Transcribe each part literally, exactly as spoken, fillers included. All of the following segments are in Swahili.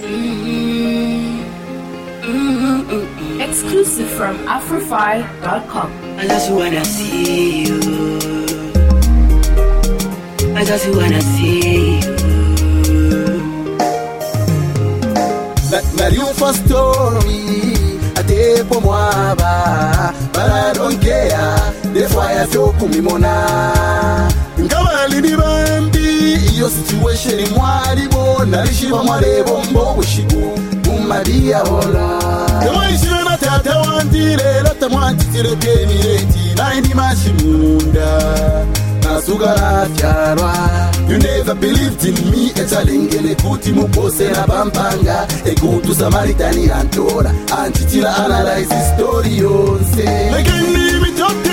Exclusive from Afrofy dot com. I just wanna see you. I just wanna see you. Let you for story. I take for moi, but I don't care. That's why I feel kumimona. Ngabali di bambi, your situation in Wadibo, Narishiba Marebo, Mbo Shibu, Umadia Hola. The way she learned that I wanted, let them want to the Kenny, ninety Mashimunda. Nasugara Tiara. You never believed in me, a challenge, kuti mupose na pampanga, a go to Samaritani Antora, Antitila analyze the story, on say. I can leave it up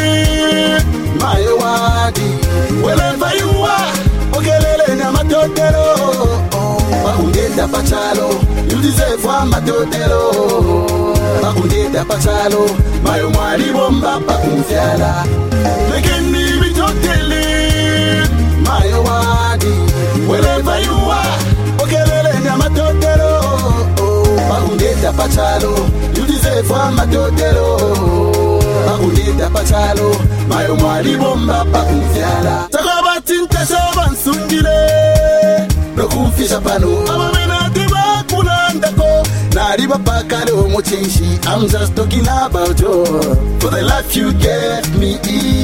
to my wadi. Wherever you are, Ogelele na matotero. Bakundeta pachalo, you deserve one matotero. Bakundeta pachalo, mayo mwari bomba pakunfiala. Lekeni mitotele, mayo wadi. Wherever you are, Ogelele na matotero. Bakundeta pachalo, you deserve one matotero. Bakundeta pachalo, mayo mwari bomba pakunfiala. Tinta shaban sungile no kumfisha pano amamena tiba kunandako nariba pakalo mochinshi. I'm just talking about you for the life you gave me,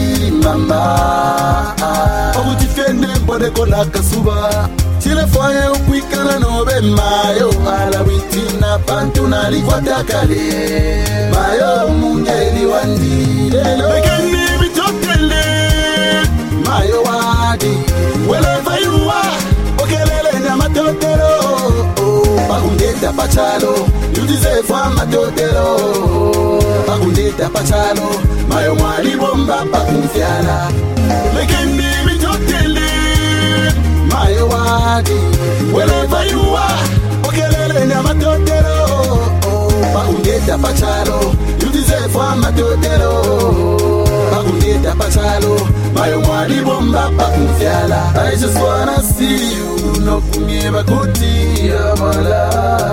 mama. Ogu tifende mbode kona kasuba chile foye ukwikana nobe mayo ala witina pantu nalikwata kale mayo mungeli wandile mekeni mitotele mayo wadi. Wherever you are, Ogelele na matotero. Bakundeta pachalo, you deserve one matotero. Bakundeta pachalo, mayo mwari bomba pakunfiala. Lekeni mitotele, mayo wadi. Wherever you are, Ogelele na matotero. Bakundeta pachalo, you deserve one matotero. Bakundeta pachalo, mayo mwari bomba pakunfiala. I just wanna see you, no kungiba kuti amala.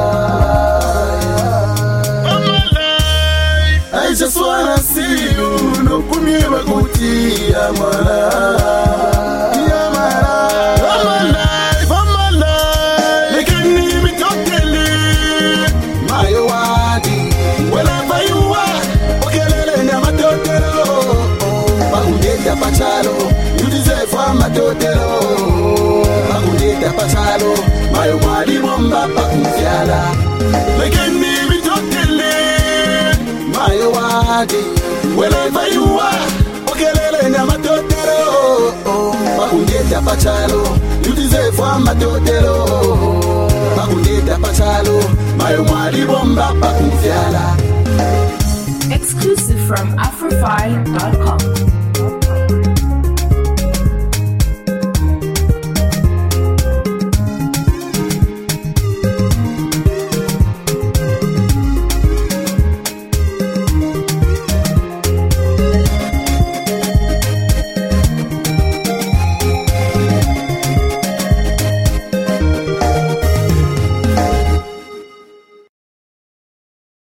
I just wanna see you, no kungiba kuti amala. Pachalo, you deserve one matotero. Bakundeta pachalo, mayo mwari bomba pakunfiala. Lekeni mitotele, mayo wadi. Wherever you are, Ogelele na matotero. Bakundeta pachalo, you deserve one matotero. Bakundeta pachalo, mayo mwari bomba pakunfiala. Exclusive from Afrofy dot com.